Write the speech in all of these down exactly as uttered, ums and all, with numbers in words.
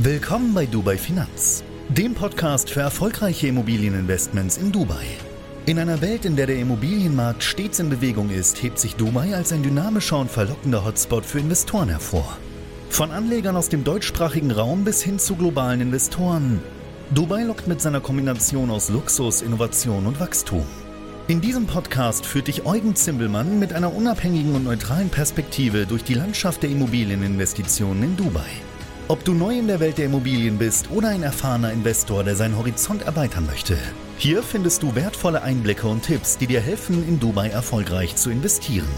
Willkommen bei Dubai Finanz, dem Podcast für erfolgreiche Immobilieninvestments in Dubai. In einer Welt, in der der Immobilienmarkt stets in Bewegung ist, hebt sich Dubai als ein dynamischer und verlockender Hotspot für Investoren hervor. Von Anlegern aus dem deutschsprachigen Raum bis hin zu globalen Investoren. Dubai lockt mit seiner Kombination aus Luxus, Innovation und Wachstum. In diesem Podcast führt dich Eugen Zimbelmann mit einer unabhängigen und neutralen Perspektive durch die Landschaft der Immobilieninvestitionen in Dubai. Ob du neu in der Welt der Immobilien bist oder ein erfahrener Investor, der seinen Horizont erweitern möchte, hier findest du wertvolle Einblicke und Tipps, die dir helfen, in Dubai erfolgreich zu investieren.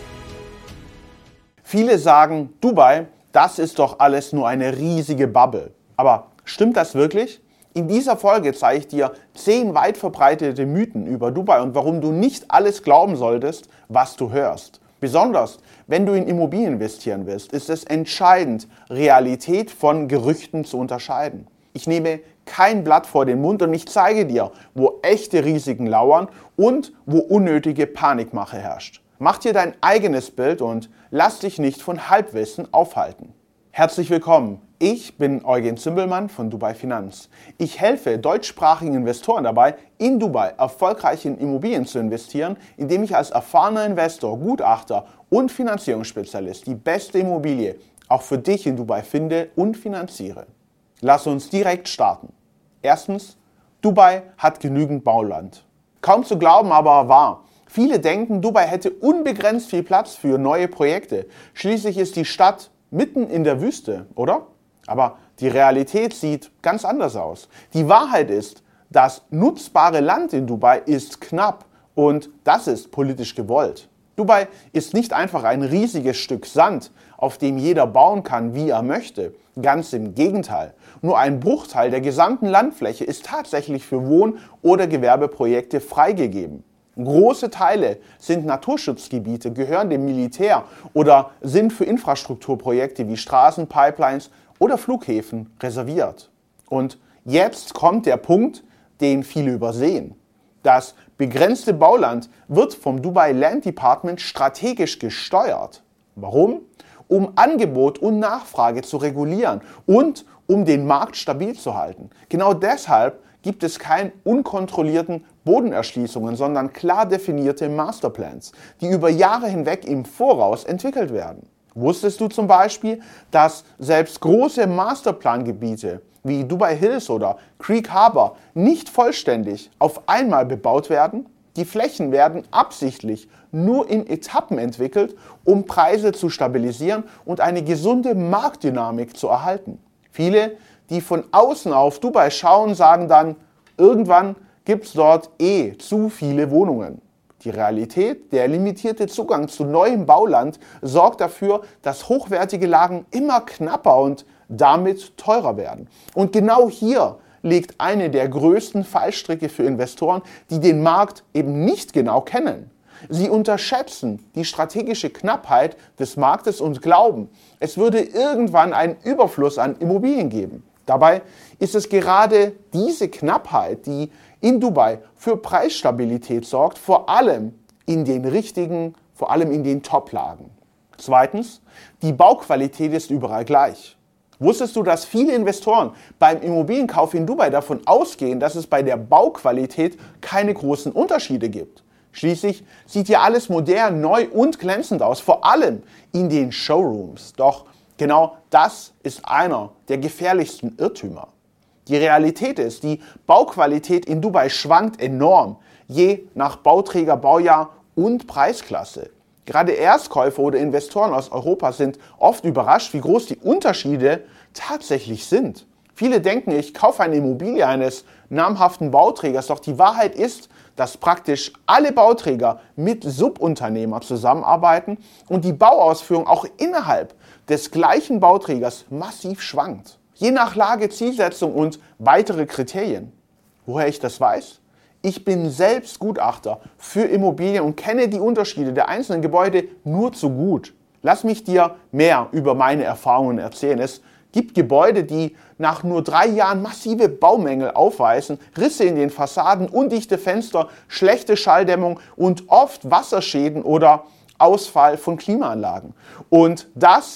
Viele sagen, Dubai, das ist doch alles nur eine riesige Bubble. Aber stimmt das wirklich? In dieser Folge zeige ich dir zehn weit verbreitete Mythen über Dubai und warum du nicht alles glauben solltest, was du hörst. Besonders, wenn du in Immobilien investieren willst, ist es entscheidend, Realität von Gerüchten zu unterscheiden. Ich nehme kein Blatt vor den Mund und ich zeige dir, wo echte Risiken lauern und wo unnötige Panikmache herrscht. Mach dir dein eigenes Bild und lass dich nicht von Halbwissen aufhalten. Herzlich willkommen. Ich bin Eugen Zimbelmann von Dubai Finanz. Ich helfe deutschsprachigen Investoren dabei, in Dubai erfolgreich in Immobilien zu investieren, indem ich als erfahrener Investor, Gutachter und Finanzierungsspezialist die beste Immobilie auch für dich in Dubai finde und finanziere. Lass uns direkt starten. Erstens, Dubai hat genügend Bauland. Kaum zu glauben, aber wahr. Viele denken, Dubai hätte unbegrenzt viel Platz für neue Projekte. Schließlich ist die Stadt mitten in der Wüste, oder? Aber die Realität sieht ganz anders aus. Die Wahrheit ist, das nutzbare Land in Dubai ist knapp und das ist politisch gewollt. Dubai ist nicht einfach ein riesiges Stück Sand, auf dem jeder bauen kann, wie er möchte. Ganz im Gegenteil. Nur ein Bruchteil der gesamten Landfläche ist tatsächlich für Wohn- oder Gewerbeprojekte freigegeben. Große Teile sind Naturschutzgebiete, gehören dem Militär oder sind für Infrastrukturprojekte wie Straßen, Pipelines oder Flughäfen reserviert. Und jetzt kommt der Punkt, den viele übersehen. Das begrenzte Bauland wird vom Dubai Land Department strategisch gesteuert. Warum? Um Angebot und Nachfrage zu regulieren und um den Markt stabil zu halten. Genau deshalb gibt es keine unkontrollierten Bodenerschließungen, sondern klar definierte Masterplans, die über Jahre hinweg im Voraus entwickelt werden. Wusstest du zum Beispiel, dass selbst große Masterplangebiete wie Dubai Hills oder Creek Harbor nicht vollständig auf einmal bebaut werden? Die Flächen werden absichtlich nur in Etappen entwickelt, um Preise zu stabilisieren und eine gesunde Marktdynamik zu erhalten. Viele, die von außen auf Dubai schauen, sagen dann, irgendwann gibt es dort eh zu viele Wohnungen. Die Realität, der limitierte Zugang zu neuem Bauland, sorgt dafür, dass hochwertige Lagen immer knapper und damit teurer werden. Und genau hier liegt eine der größten Fallstricke für Investoren, die den Markt eben nicht genau kennen. Sie unterschätzen die strategische Knappheit des Marktes und glauben, es würde irgendwann einen Überfluss an Immobilien geben. Dabei ist es gerade diese Knappheit, die in Dubai für Preisstabilität sorgt, vor allem in den richtigen, vor allem in den Top-Lagen. Zweitens, die Bauqualität ist überall gleich. Wusstest du, dass viele Investoren beim Immobilienkauf in Dubai davon ausgehen, dass es bei der Bauqualität keine großen Unterschiede gibt? Schließlich sieht ja alles modern, neu und glänzend aus, vor allem in den Showrooms. Doch genau das ist einer der gefährlichsten Irrtümer. Die Realität ist, die Bauqualität in Dubai schwankt enorm, je nach Bauträger, Baujahr und Preisklasse. Gerade Erstkäufer oder Investoren aus Europa sind oft überrascht, wie groß die Unterschiede tatsächlich sind. Viele denken, ich kaufe eine Immobilie eines namhaften Bauträgers, doch die Wahrheit ist, dass praktisch alle Bauträger mit Subunternehmern zusammenarbeiten und die Bauausführung auch innerhalb des gleichen Bauträgers massiv schwankt. Je nach Lage, Zielsetzung und weitere Kriterien. Woher ich das weiß? Ich bin selbst Gutachter für Immobilien und kenne die Unterschiede der einzelnen Gebäude nur zu gut. Lass mich dir mehr über meine Erfahrungen erzählen. Es gibt Gebäude, die nach nur drei Jahren massive Baumängel aufweisen, Risse in den Fassaden, undichte Fenster, schlechte Schalldämmung und oft Wasserschäden oder Ausfall von Klimaanlagen. Und das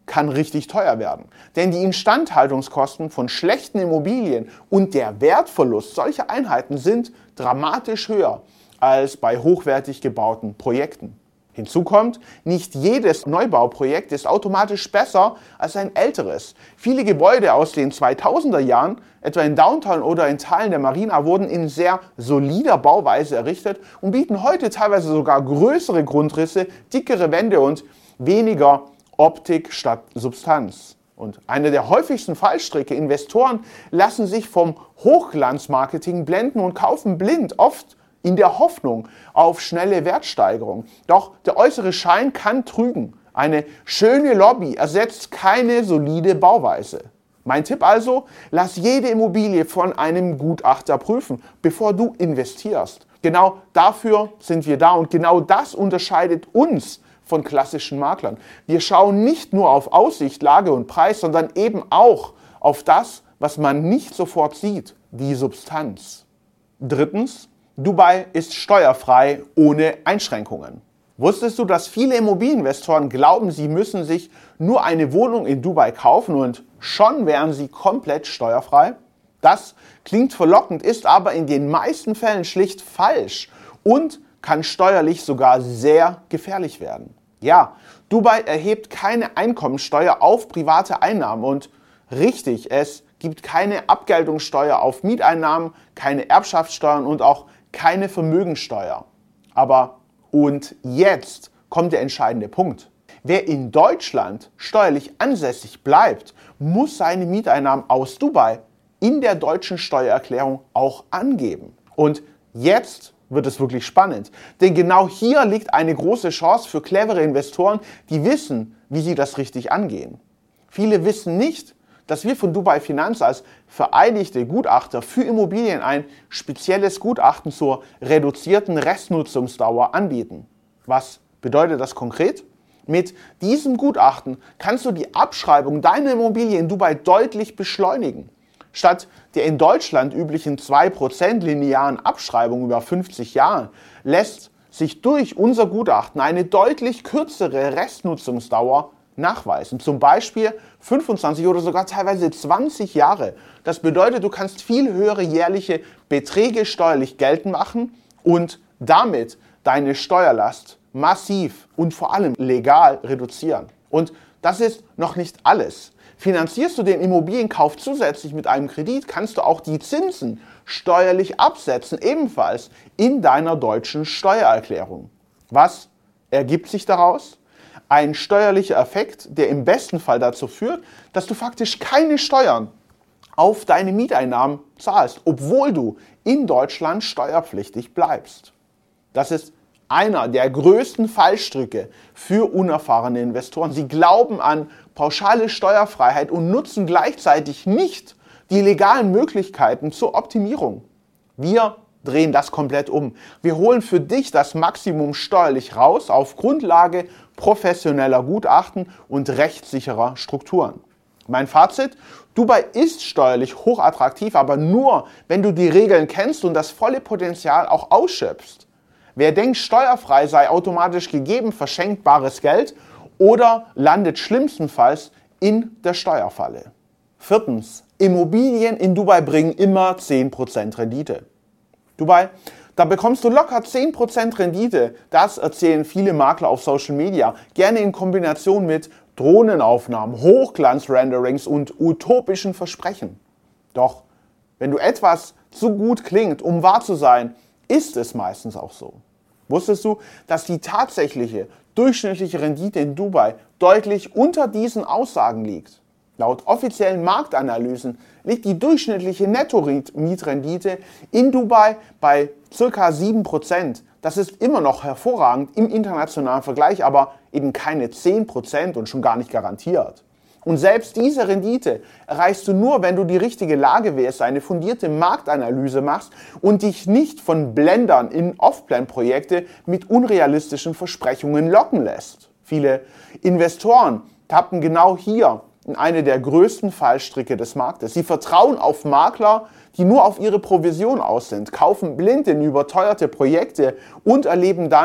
kann richtig teuer werden. Denn die Instandhaltungskosten von schlechten Immobilien und der Wertverlust solcher Einheiten sind dramatisch höher als bei hochwertig gebauten Projekten. Hinzu kommt, nicht jedes Neubauprojekt ist automatisch besser als ein älteres. Viele Gebäude aus den zweitausender Jahren, etwa in Downtown oder in Teilen der Marina, wurden in sehr solider Bauweise errichtet und bieten heute teilweise sogar größere Grundrisse, dickere Wände und weniger Optik statt Substanz. Und einer der häufigsten Fallstricke: Investoren lassen sich vom Hochglanzmarketing blenden und kaufen blind, oft in der Hoffnung auf schnelle Wertsteigerung. Doch der äußere Schein kann trügen. Eine schöne Lobby ersetzt keine solide Bauweise. Mein Tipp also: Lass jede Immobilie von einem Gutachter prüfen, bevor du investierst. Genau dafür sind wir da und genau das unterscheidet uns von klassischen Maklern. Wir schauen nicht nur auf Aussicht, Lage und Preis, sondern eben auch auf das, was man nicht sofort sieht, die Substanz. Drittens: Dubai ist steuerfrei ohne Einschränkungen. Wusstest du, dass viele Immobilieninvestoren glauben, sie müssen sich nur eine Wohnung in Dubai kaufen und schon wären sie komplett steuerfrei? Das klingt verlockend, ist aber in den meisten Fällen schlicht falsch und kann steuerlich sogar sehr gefährlich werden. Ja, Dubai erhebt keine Einkommensteuer auf private Einnahmen und richtig, es gibt keine Abgeltungssteuer auf Mieteinnahmen, keine Erbschaftssteuern und auch keine Vermögensteuer. Aber und jetzt kommt der entscheidende Punkt. Wer in Deutschland steuerlich ansässig bleibt, muss seine Mieteinnahmen aus Dubai in der deutschen Steuererklärung auch angeben. Und jetzt wird es wirklich spannend, denn genau hier liegt eine große Chance für clevere Investoren, die wissen, wie sie das richtig angehen. Viele wissen nicht, dass wir von Dubai Finanz als vereinigte Gutachter für Immobilien ein spezielles Gutachten zur reduzierten Restnutzungsdauer anbieten. Was bedeutet das konkret? Mit diesem Gutachten kannst du die Abschreibung deiner Immobilie in Dubai deutlich beschleunigen. Statt der in Deutschland üblichen zwei Prozent linearen Abschreibung über fünfzig Jahre lässt sich durch unser Gutachten eine deutlich kürzere Restnutzungsdauer nachweisen. Zum Beispiel fünfundzwanzig oder sogar teilweise zwanzig Jahre. Das bedeutet, du kannst viel höhere jährliche Beträge steuerlich geltend machen und damit deine Steuerlast massiv und vor allem legal reduzieren. Und das ist noch nicht alles. Finanzierst du den Immobilienkauf zusätzlich mit einem Kredit, kannst du auch die Zinsen steuerlich absetzen, ebenfalls in deiner deutschen Steuererklärung. Was ergibt sich daraus? Ein steuerlicher Effekt, der im besten Fall dazu führt, dass du faktisch keine Steuern auf deine Mieteinnahmen zahlst, obwohl du in Deutschland steuerpflichtig bleibst. Das ist einer der größten Fallstricke für unerfahrene Investoren. Sie glauben an pauschale Steuerfreiheit und nutzen gleichzeitig nicht die legalen Möglichkeiten zur Optimierung. Wir drehen das komplett um. Wir holen für dich das Maximum steuerlich raus auf Grundlage professioneller Gutachten und rechtssicherer Strukturen. Mein Fazit: Dubai ist steuerlich hochattraktiv, aber nur, wenn du die Regeln kennst und das volle Potenzial auch ausschöpfst. Wer denkt, steuerfrei sei automatisch gegeben, verschenkt bares Geld oder landet schlimmstenfalls in der Steuerfalle. Viertens: Immobilien in Dubai bringen immer zehn Prozent Rendite. Dubai, da bekommst du locker zehn Prozent Rendite. Das erzählen viele Makler auf Social Media. Gerne in Kombination mit Drohnenaufnahmen, Hochglanz-Renderings und utopischen Versprechen. Doch wenn du etwas zu gut klingt, um wahr zu sein, ist es meistens auch so. Wusstest du, dass die tatsächliche durchschnittliche Rendite in Dubai deutlich unter diesen Aussagen liegt? Laut offiziellen Marktanalysen liegt die durchschnittliche Netto-Mietrendite in Dubai bei ca. sieben Prozent. Das ist immer noch hervorragend im internationalen Vergleich, aber eben keine zehn Prozent und schon gar nicht garantiert. Und selbst diese Rendite erreichst du nur, wenn du die richtige Lage wählst, eine fundierte Marktanalyse machst und dich nicht von Blendern in Off-Plan-Projekte mit unrealistischen Versprechungen locken lässt. Viele Investoren tappen genau hier in eine der größten Fallstricke des Marktes. Sie vertrauen auf Makler, die nur auf ihre Provision aus sind, kaufen blind in überteuerte Projekte und erleben dann,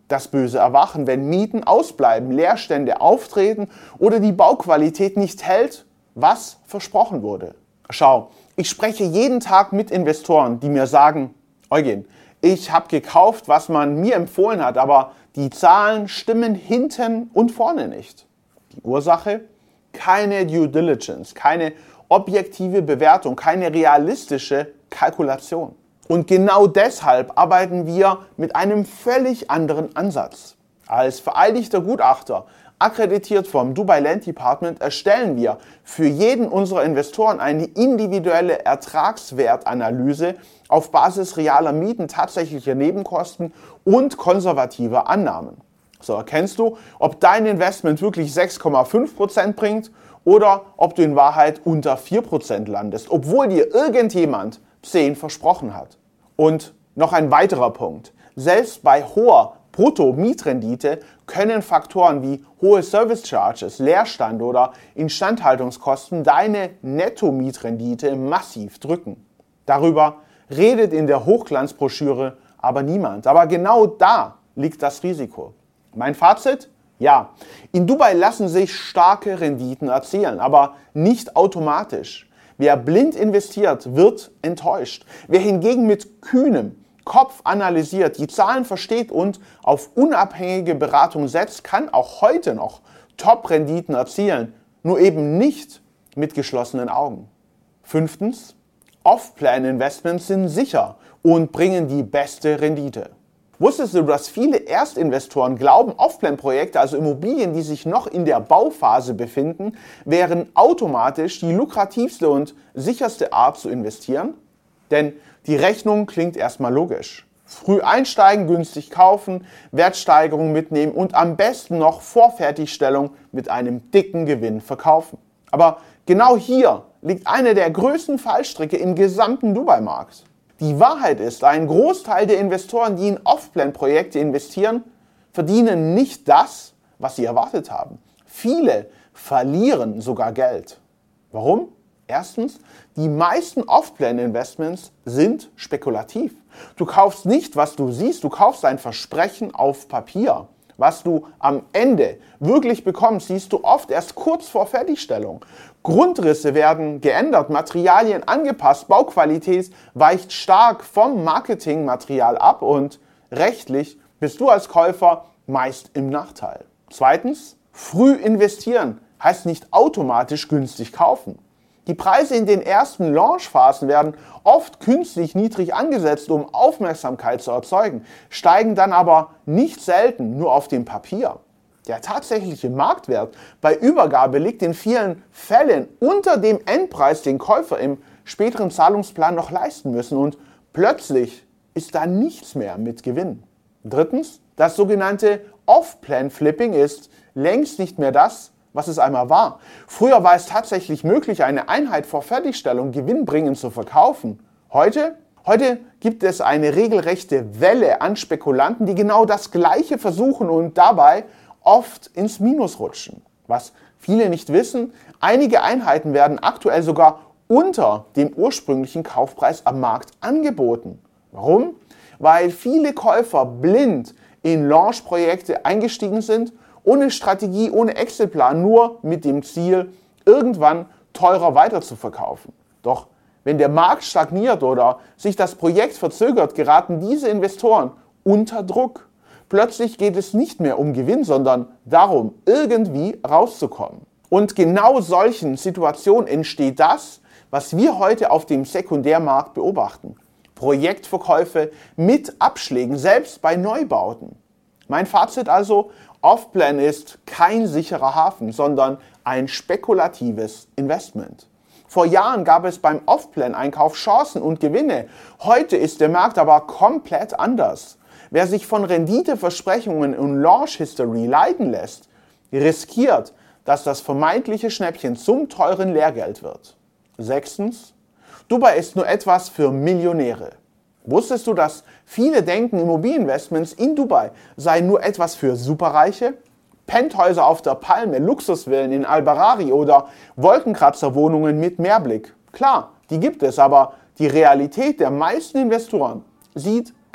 das böse Erwachen, wenn Mieten ausbleiben, Leerstände auftreten oder die Bauqualität nicht hält, was versprochen wurde. Schau, ich spreche jeden Tag mit Investoren, die mir sagen, Eugen, ich habe gekauft, was man mir empfohlen hat, aber die Zahlen stimmen hinten und vorne nicht. Die Ursache? Keine Due Diligence, keine objektive Bewertung, keine realistische Kalkulation. Und genau deshalb arbeiten wir mit einem völlig anderen Ansatz. Als vereidigter Gutachter, akkreditiert vom Dubai Land Department, erstellen wir für jeden unserer Investoren eine individuelle Ertragswertanalyse auf Basis realer Mieten, tatsächlicher Nebenkosten und konservativer Annahmen. So erkennst du, ob dein Investment wirklich sechs Komma fünf Prozent bringt oder ob du in Wahrheit unter vier Prozent landest, obwohl dir irgendjemand zehn versprochen hat. Und noch ein weiterer Punkt. Selbst bei hoher Brutto-Mietrendite können Faktoren wie hohe Service Charges, Leerstand oder Instandhaltungskosten deine Netto-Mietrendite massiv drücken. Darüber redet in der Hochglanzbroschüre aber niemand. Aber genau da liegt das Risiko. Mein Fazit? Ja, in Dubai lassen sich starke Renditen erzielen, aber nicht automatisch. Wer blind investiert, wird enttäuscht. Wer hingegen mit kühnem Kopf analysiert, die Zahlen versteht und auf unabhängige Beratung setzt, kann auch heute noch Top-Renditen erzielen, nur eben nicht mit geschlossenen Augen. Fünftens, Off-Plan-Investments sind sicher und bringen die beste Rendite. Wusstest du, dass viele Erstinvestoren glauben, Off-Plan-Projekte, also Immobilien, die sich noch in der Bauphase befinden, wären automatisch die lukrativste und sicherste Art zu investieren? Denn die Rechnung klingt erstmal logisch. Früh einsteigen, günstig kaufen, Wertsteigerung mitnehmen und am besten noch vor Fertigstellung mit einem dicken Gewinn verkaufen. Aber genau hier liegt eine der größten Fallstricke im gesamten Dubai-Markt. Die Wahrheit ist, ein Großteil der Investoren, die in Off-Plan-Projekte investieren, verdienen nicht das, was sie erwartet haben. Viele verlieren sogar Geld. Warum? Erstens, die meisten Off-Plan-Investments sind spekulativ. Du kaufst nicht, was du siehst, du kaufst ein Versprechen auf Papier. Was du am Ende wirklich bekommst, siehst du oft erst kurz vor Fertigstellung. Grundrisse werden geändert, Materialien angepasst, Bauqualität weicht stark vom Marketingmaterial ab und rechtlich bist du als Käufer meist im Nachteil. Zweitens, früh investieren heißt nicht automatisch günstig kaufen. Die Preise in den ersten Launchphasen werden oft künstlich niedrig angesetzt, um Aufmerksamkeit zu erzeugen, steigen dann aber nicht selten nur auf dem Papier. Der tatsächliche Marktwert bei Übergabe liegt in vielen Fällen unter dem Endpreis, den Käufer im späteren Zahlungsplan noch leisten müssen, und plötzlich ist da nichts mehr mit Gewinn. Drittens, das sogenannte Off-Plan-Flipping ist längst nicht mehr das, was es einmal war. Früher war es tatsächlich möglich, eine Einheit vor Fertigstellung gewinnbringend zu verkaufen. Heute? Heute gibt es eine regelrechte Welle an Spekulanten, die genau das Gleiche versuchen und dabei oft ins Minus rutschen. Was viele nicht wissen, einige Einheiten werden aktuell sogar unter dem ursprünglichen Kaufpreis am Markt angeboten. Warum? Weil viele Käufer blind in Launch-Projekte eingestiegen sind, ohne Strategie, ohne Exit-Plan, nur mit dem Ziel, irgendwann teurer weiterzuverkaufen. Doch wenn der Markt stagniert oder sich das Projekt verzögert, geraten diese Investoren unter Druck. Plötzlich geht es nicht mehr um Gewinn, sondern darum, irgendwie rauszukommen. Und genau solchen Situationen entsteht das, was wir heute auf dem Sekundärmarkt beobachten. Projektverkäufe mit Abschlägen, selbst bei Neubauten. Mein Fazit also: Off-Plan ist kein sicherer Hafen, sondern ein spekulatives Investment. Vor Jahren gab es beim Off-Plan-Einkauf Chancen und Gewinne. Heute ist der Markt aber komplett anders. Wer sich von Renditeversprechungen und Launch-History leiten lässt, riskiert, dass das vermeintliche Schnäppchen zum teuren Lehrgeld wird. Sechstens, Dubai ist nur etwas für Millionäre. Wusstest du, dass viele denken, Immobilieninvestments in Dubai seien nur etwas für Superreiche? Penthäuser auf der Palme, Luxusvillen in Al-Barari oder Wolkenkratzerwohnungen mit Meerblick. Klar, die gibt es, aber die Realität der meisten Investoren sieht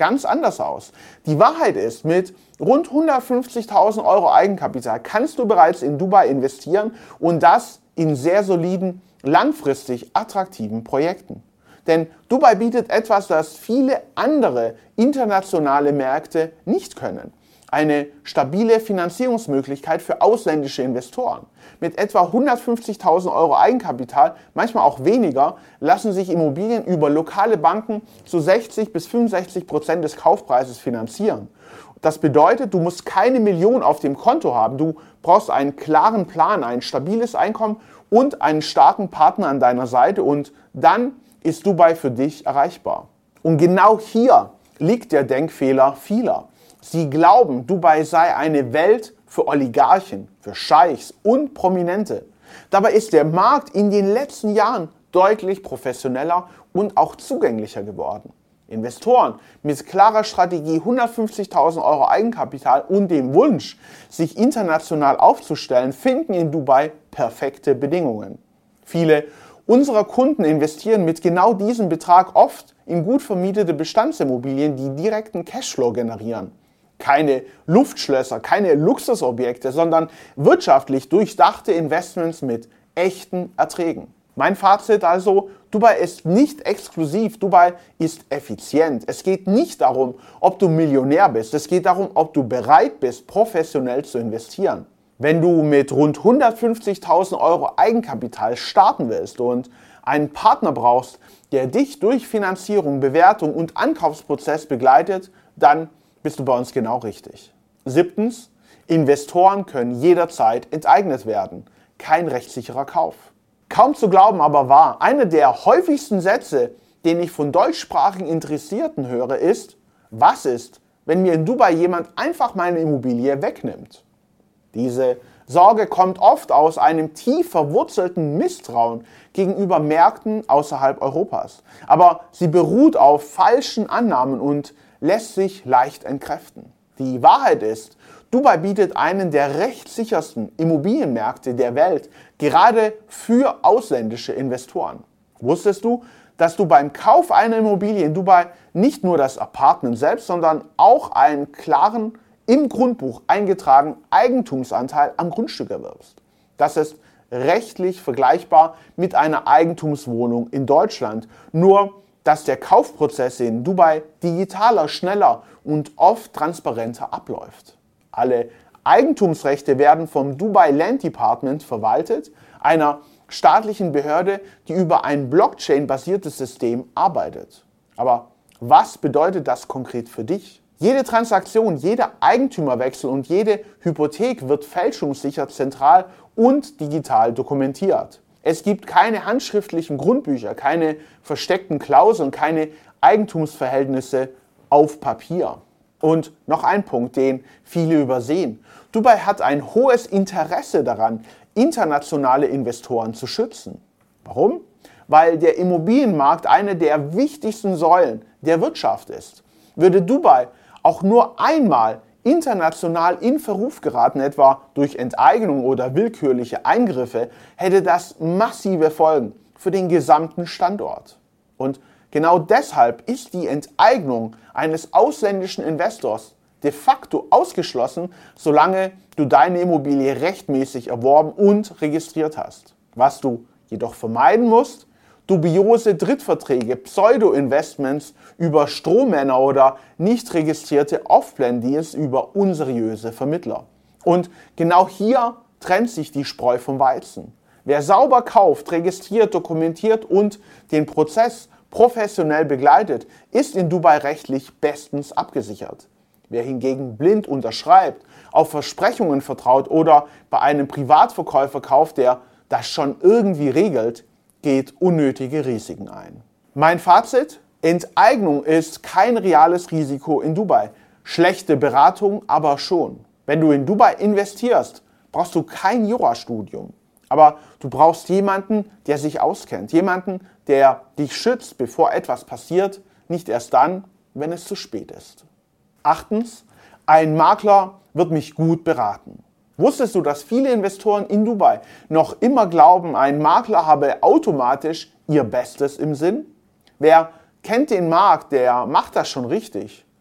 ganz anders aus. Die Wahrheit ist, mit rund hundertfünfzigtausend Euro Eigenkapital kannst du bereits in Dubai investieren und das in sehr soliden, langfristig attraktiven Projekten. Denn Dubai bietet etwas, das viele andere internationale Märkte nicht können. Eine stabile Finanzierungsmöglichkeit für ausländische Investoren. Mit etwa hundertfünfzigtausend Euro Eigenkapital, manchmal auch weniger, lassen sich Immobilien über lokale Banken zu sechzig bis fünfundsechzig Prozent des Kaufpreises finanzieren. Das bedeutet, du musst keine Million auf dem Konto haben. Du brauchst einen klaren Plan, ein stabiles Einkommen und einen starken Partner an deiner Seite und dann ist Dubai für dich erreichbar. Und genau hier liegt der Denkfehler vieler. Sie glauben, Dubai sei eine Welt für Oligarchen, für Scheichs und Prominente. Dabei ist der Markt in den letzten Jahren deutlich professioneller und auch zugänglicher geworden. Investoren mit klarer Strategie, hundertfünfzigtausend Euro Eigenkapital und dem Wunsch, sich international aufzustellen, finden in Dubai perfekte Bedingungen. Viele unserer Kunden investieren mit genau diesem Betrag oft in gut vermietete Bestandsimmobilien, die direkten Cashflow generieren. Keine Luftschlösser, keine Luxusobjekte, sondern wirtschaftlich durchdachte Investments mit echten Erträgen. Mein Fazit also, Dubai ist nicht exklusiv, Dubai ist effizient. Es geht nicht darum, ob du Millionär bist, es geht darum, ob du bereit bist, professionell zu investieren. Wenn du mit rund hundertfünfzigtausend Euro Eigenkapital starten willst und einen Partner brauchst, der dich durch Finanzierung, Bewertung und Ankaufsprozess begleitet, dann bist du bei uns genau richtig. Siebtens, Investoren können jederzeit enteignet werden. Kein rechtssicherer Kauf. Kaum zu glauben, aber wahr. Einer der häufigsten Sätze, den ich von deutschsprachigen Interessierten höre, ist: Was ist, wenn mir in Dubai jemand einfach meine Immobilie wegnimmt? Diese Sorge kommt oft aus einem tief verwurzelten Misstrauen gegenüber Märkten außerhalb Europas. Aber sie beruht auf falschen Annahmen und lässt sich leicht entkräften. Die Wahrheit ist, Dubai bietet einen der rechtssichersten Immobilienmärkte der Welt, gerade für ausländische Investoren. Wusstest du, dass du beim Kauf einer Immobilie in Dubai nicht nur das Apartment selbst, sondern auch einen klaren, im Grundbuch eingetragenen Eigentumsanteil am Grundstück erwirbst? Das ist rechtlich vergleichbar mit einer Eigentumswohnung in Deutschland, nur dass der Kaufprozess in Dubai digitaler, schneller und oft transparenter abläuft. Alle Eigentumsrechte werden vom Dubai Land Department verwaltet, einer staatlichen Behörde, die über ein Blockchain-basiertes System arbeitet. Aber was bedeutet das konkret für dich? Jede Transaktion, jeder Eigentümerwechsel und jede Hypothek wird fälschungssicher zentral und digital dokumentiert. Es gibt keine handschriftlichen Grundbücher, keine versteckten Klauseln, keine Eigentumsverhältnisse auf Papier. Und noch ein Punkt, den viele übersehen. Dubai hat ein hohes Interesse daran, internationale Investoren zu schützen. Warum? Weil der Immobilienmarkt eine der wichtigsten Säulen der Wirtschaft ist. Würde Dubai auch nur einmal international in Verruf geraten, etwa durch Enteignung oder willkürliche Eingriffe, hätte das massive Folgen für den gesamten Standort. Und genau deshalb ist die Enteignung eines ausländischen Investors de facto ausgeschlossen, solange du deine Immobilie rechtmäßig erworben und registriert hast. Was du jedoch vermeiden musst: dubiose Drittverträge, Pseudo-Investments über Strohmänner oder nicht registrierte Off-Plan-Deals über unseriöse Vermittler. Und genau hier trennt sich die Spreu vom Weizen. Wer sauber kauft, registriert, dokumentiert und den Prozess professionell begleitet, ist in Dubai rechtlich bestens abgesichert. Wer hingegen blind unterschreibt, auf Versprechungen vertraut oder bei einem Privatverkäufer kauft, der das schon irgendwie regelt, geht unnötige Risiken ein. Mein Fazit: Enteignung ist kein reales Risiko in Dubai. Schlechte Beratung aber schon. Wenn du in Dubai investierst, brauchst du kein Jurastudium. Aber du brauchst jemanden, der sich auskennt. Jemanden, der dich schützt, bevor etwas passiert, nicht erst dann, wenn es zu spät ist. Achtens, ein Makler wird mich gut beraten. Wusstest du, dass viele Investoren in Dubai noch immer glauben, ein Makler habe automatisch ihr Bestes im Sinn? Wer kennt den Markt, der macht das schon richtig.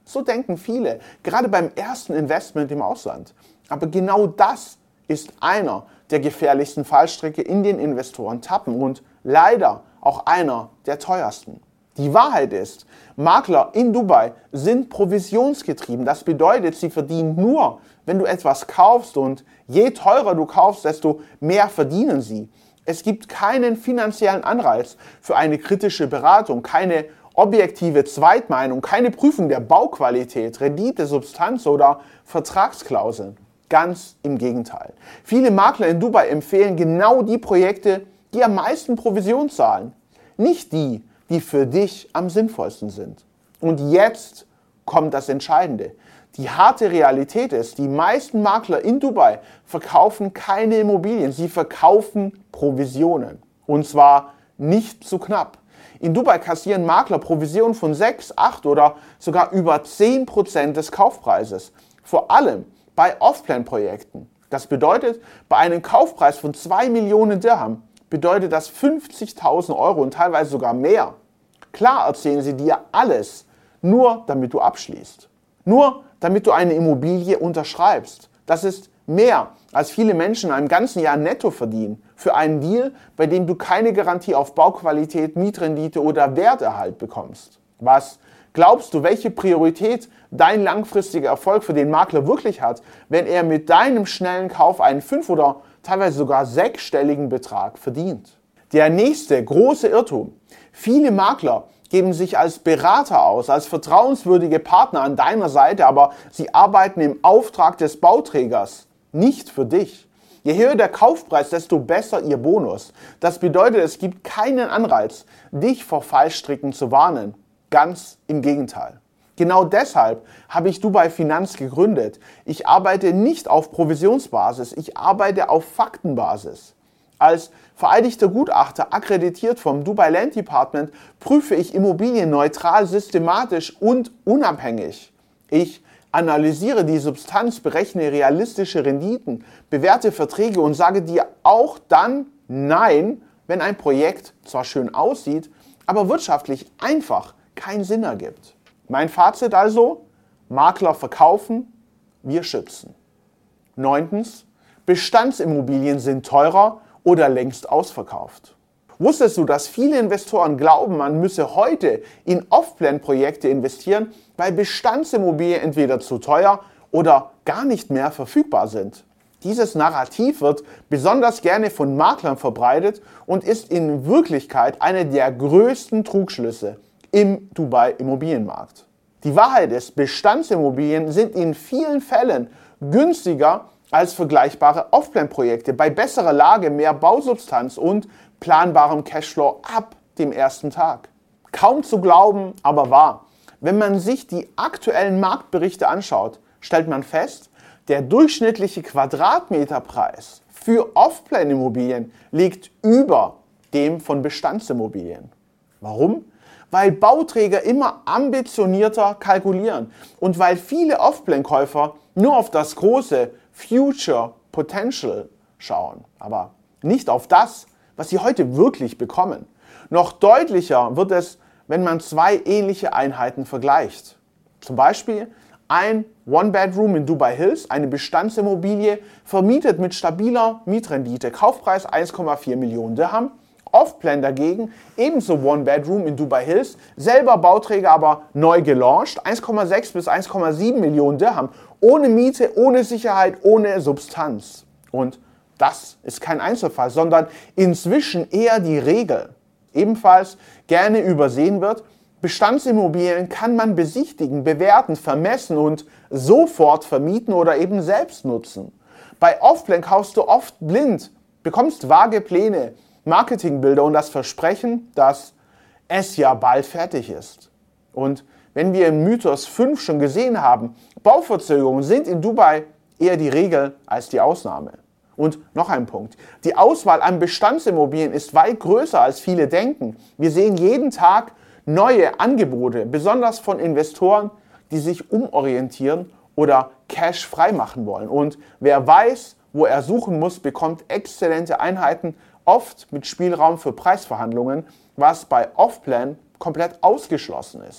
So denken viele, gerade beim ersten Investment im Ausland. Aber genau das ist einer der gefährlichsten Fallstricke, in den Investoren tappen und leider auch einer der teuersten. Die Wahrheit ist, Makler in Dubai sind provisionsgetrieben. Das bedeutet, sie verdienen nur, wenn du etwas kaufst, und je teurer du kaufst, desto mehr verdienen sie. Es gibt keinen finanziellen Anreiz für eine kritische Beratung, keine objektive Zweitmeinung, keine Prüfung der Bauqualität, Rendite, Substanz oder Vertragsklauseln. Ganz im Gegenteil. Viele Makler in Dubai empfehlen genau die Projekte, die am meisten Provision zahlen. Nicht die, die für dich am sinnvollsten sind. Und jetzt kommt das Entscheidende. Die harte Realität ist, die meisten Makler in Dubai verkaufen keine Immobilien, sie verkaufen Provisionen. Und zwar nicht zu knapp. In Dubai kassieren Makler Provisionen von sechs, acht oder sogar über zehn Prozent des Kaufpreises. Vor allem bei Off-Plan-Projekten. Das bedeutet, bei einem Kaufpreis von zwei Millionen Dirham bedeutet das fünfzigtausend Euro und teilweise sogar mehr. Klar erzählen sie dir alles, nur damit du abschließt. Nur damit du eine Immobilie unterschreibst. Das ist mehr, als viele Menschen in einem ganzen Jahr netto verdienen. Für einen Deal, bei dem du keine Garantie auf Bauqualität, Mietrendite oder Werterhalt bekommst. Was glaubst du, welche Priorität dein langfristiger Erfolg für den Makler wirklich hat, wenn er mit deinem schnellen Kauf einen fünf- oder teilweise sogar sechsstelligen Betrag verdient? Der nächste große Irrtum. Viele Makler geben sich als Berater aus, als vertrauenswürdige Partner an deiner Seite, aber sie arbeiten im Auftrag des Bauträgers, nicht für dich. Je höher der Kaufpreis, desto besser ihr Bonus. Das bedeutet, es gibt keinen Anreiz, dich vor Fallstricken zu warnen. Ganz im Gegenteil. Genau deshalb habe ich Dubai Finanz gegründet. Ich arbeite nicht auf Provisionsbasis, ich arbeite auf Faktenbasis. Als vereidigter Gutachter, akkreditiert vom Dubai Land Department, prüfe ich Immobilien neutral, systematisch und unabhängig. Ich analysiere die Substanz, berechne realistische Renditen, bewerte Verträge und sage dir auch dann Nein, wenn ein Projekt zwar schön aussieht, aber wirtschaftlich einfach keinen Sinn ergibt. Mein Fazit also: Makler verkaufen, wir schützen. Neuntens, Bestandsimmobilien sind teurer oder längst ausverkauft. Wusstest du, dass viele Investoren glauben, man müsse heute in Off-Plan-Projekte investieren, weil Bestandsimmobilien entweder zu teuer oder gar nicht mehr verfügbar sind? Dieses Narrativ wird besonders gerne von Maklern verbreitet und ist in Wirklichkeit eine der größten Trugschlüsse im Dubai-Immobilienmarkt. Die Wahrheit ist, Bestandsimmobilien sind in vielen Fällen günstiger als vergleichbare Off-Plan-Projekte, bei besserer Lage, mehr Bausubstanz und planbarem Cashflow ab dem ersten Tag. Kaum zu glauben, aber wahr. Wenn man sich die aktuellen Marktberichte anschaut, stellt man fest, der durchschnittliche Quadratmeterpreis für Off-Plan-Immobilien liegt über dem von Bestandsimmobilien. Warum? Weil Bauträger immer ambitionierter kalkulieren und weil viele Off-Plan-Käufer nur auf das große Future Potential schauen, aber nicht auf das, was sie heute wirklich bekommen. Noch deutlicher wird es, wenn man zwei ähnliche Einheiten vergleicht. Zum Beispiel ein One-Bedroom in Dubai Hills, eine Bestandsimmobilie, vermietet mit stabiler Mietrendite, Kaufpreis eins Komma vier Millionen Dirham. Off-Plan dagegen, ebenso One-Bedroom in Dubai Hills, selber Bauträger, aber neu gelauncht, eins Komma sechs bis eins Komma sieben Millionen Dirham, ohne Miete, ohne Sicherheit, ohne Substanz. Und das ist kein Einzelfall, sondern inzwischen eher die Regel. Ebenfalls gerne übersehen wird, Bestandsimmobilien kann man besichtigen, bewerten, vermessen und sofort vermieten oder eben selbst nutzen. Bei Off-Plan kaufst du oft blind, bekommst vage Pläne, Marketingbilder und das Versprechen, dass es ja bald fertig ist. Und wenn wir im Mythos fünf schon gesehen haben, Bauverzögerungen sind in Dubai eher die Regel als die Ausnahme. Und noch ein Punkt. Die Auswahl an Bestandsimmobilien ist weit größer, als viele denken. Wir sehen jeden Tag neue Angebote, besonders von Investoren, die sich umorientieren oder Cash freimachen wollen. Und wer weiß, wo er suchen muss, bekommt exzellente Einheiten, oft mit Spielraum für Preisverhandlungen, was bei Off-Plan komplett ausgeschlossen ist.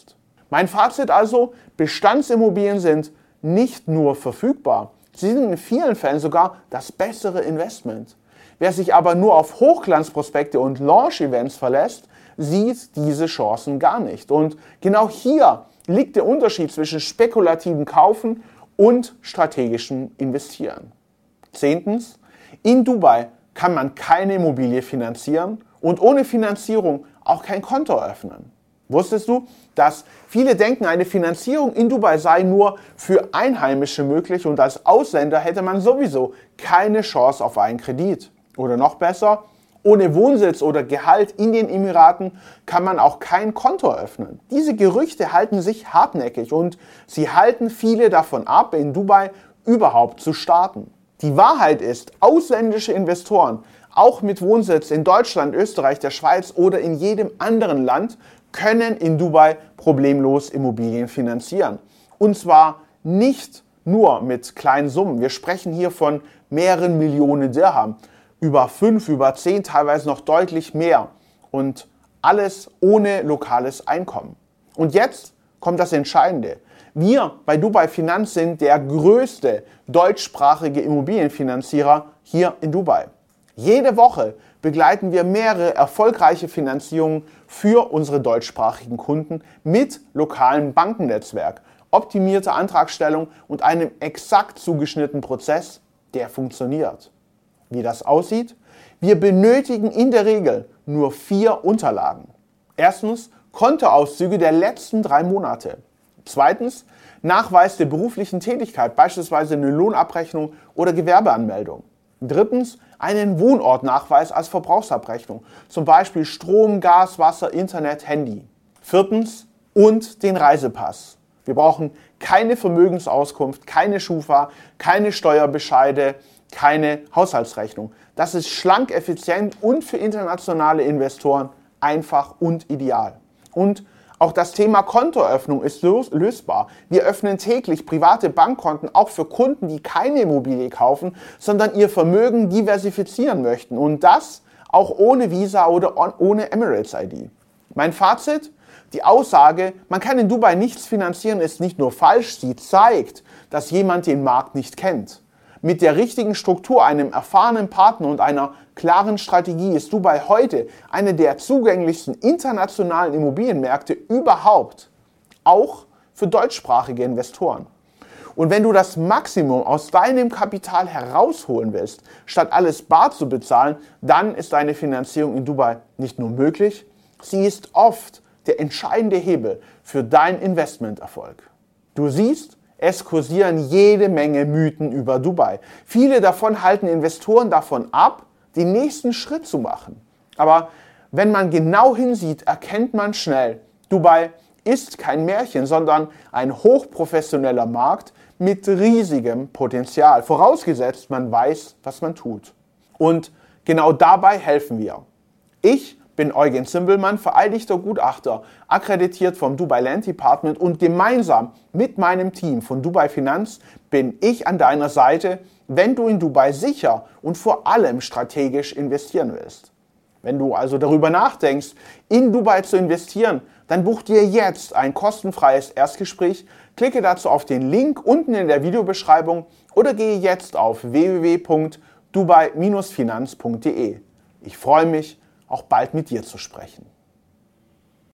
Mein Fazit also, Bestandsimmobilien sind nicht nur verfügbar, sie sind in vielen Fällen sogar das bessere Investment. Wer sich aber nur auf Hochglanzprospekte und Launch-Events verlässt, sieht diese Chancen gar nicht. Und genau hier liegt der Unterschied zwischen spekulativen Kaufen und strategischem Investieren. Zehntens, in Dubai kann man keine Immobilie finanzieren und ohne Finanzierung auch kein Konto eröffnen. Wusstest du, dass viele denken, eine Finanzierung in Dubai sei nur für Einheimische möglich und als Ausländer hätte man sowieso keine Chance auf einen Kredit? Oder noch besser, ohne Wohnsitz oder Gehalt in den Emiraten kann man auch kein Konto eröffnen. Diese Gerüchte halten sich hartnäckig und sie halten viele davon ab, in Dubai überhaupt zu starten. Die Wahrheit ist, ausländische Investoren, auch mit Wohnsitz in Deutschland, Österreich, der Schweiz oder in jedem anderen Land, können in Dubai problemlos Immobilien finanzieren. Und zwar nicht nur mit kleinen Summen. Wir sprechen hier von mehreren Millionen Dirham. Über fünf, über zehn, teilweise noch deutlich mehr. Und alles ohne lokales Einkommen. Und jetzt kommt das Entscheidende. Wir bei Dubai Finanz sind der größte deutschsprachige Immobilienfinanzierer hier in Dubai. Jede Woche begleiten wir mehrere erfolgreiche Finanzierungen für unsere deutschsprachigen Kunden mit lokalem Bankennetzwerk, optimierter Antragstellung und einem exakt zugeschnittenen Prozess, der funktioniert. Wie das aussieht? Wir benötigen in der Regel nur vier Unterlagen. Erstens Kontoauszüge der letzten drei Monate. Zweitens Nachweis der beruflichen Tätigkeit, beispielsweise eine Lohnabrechnung oder Gewerbeanmeldung. Drittens einen Wohnortnachweis als Verbrauchsabrechnung, zum Beispiel Strom, Gas, Wasser, Internet, Handy. Viertens und den Reisepass. Wir brauchen keine Vermögensauskunft, keine Schufa, keine Steuerbescheide, keine Haushaltsrechnung. Das ist schlank, effizient und für internationale Investoren einfach und ideal. Und auch das Thema Kontoeröffnung ist lösbar. Wir öffnen täglich private Bankkonten auch für Kunden, die keine Immobilie kaufen, sondern ihr Vermögen diversifizieren möchten. Und das auch ohne Visa oder ohne Emirates I D. Mein Fazit? Die Aussage, man kann in Dubai nichts finanzieren, ist nicht nur falsch, sie zeigt, dass jemand den Markt nicht kennt. Mit der richtigen Struktur, einem erfahrenen Partner und einer klaren Strategie ist Dubai heute eine der zugänglichsten internationalen Immobilienmärkte überhaupt, auch für deutschsprachige Investoren. Und wenn du das Maximum aus deinem Kapital herausholen willst, statt alles bar zu bezahlen, dann ist eine Finanzierung in Dubai nicht nur möglich, sie ist oft der entscheidende Hebel für deinen Investmenterfolg. Du siehst, es kursieren jede Menge Mythen über Dubai. Viele davon halten Investoren davon ab, den nächsten Schritt zu machen. Aber wenn man genau hinsieht, erkennt man schnell, Dubai ist kein Märchen, sondern ein hochprofessioneller Markt mit riesigem Potenzial, vorausgesetzt man weiß, was man tut. Und genau dabei helfen wir. Ich bin Eugen Zimbelmann, vereidigter Gutachter, akkreditiert vom Dubai Land Department und gemeinsam mit meinem Team von Dubai Finanz bin ich an deiner Seite, wenn du in Dubai sicher und vor allem strategisch investieren willst. Wenn du also darüber nachdenkst, in Dubai zu investieren, dann buch dir jetzt ein kostenfreies Erstgespräch, klicke dazu auf den Link unten in der Videobeschreibung oder gehe jetzt auf w w w punkt dubai Bindestrich finanz punkt de. Ich freue mich, auch bald mit dir zu sprechen.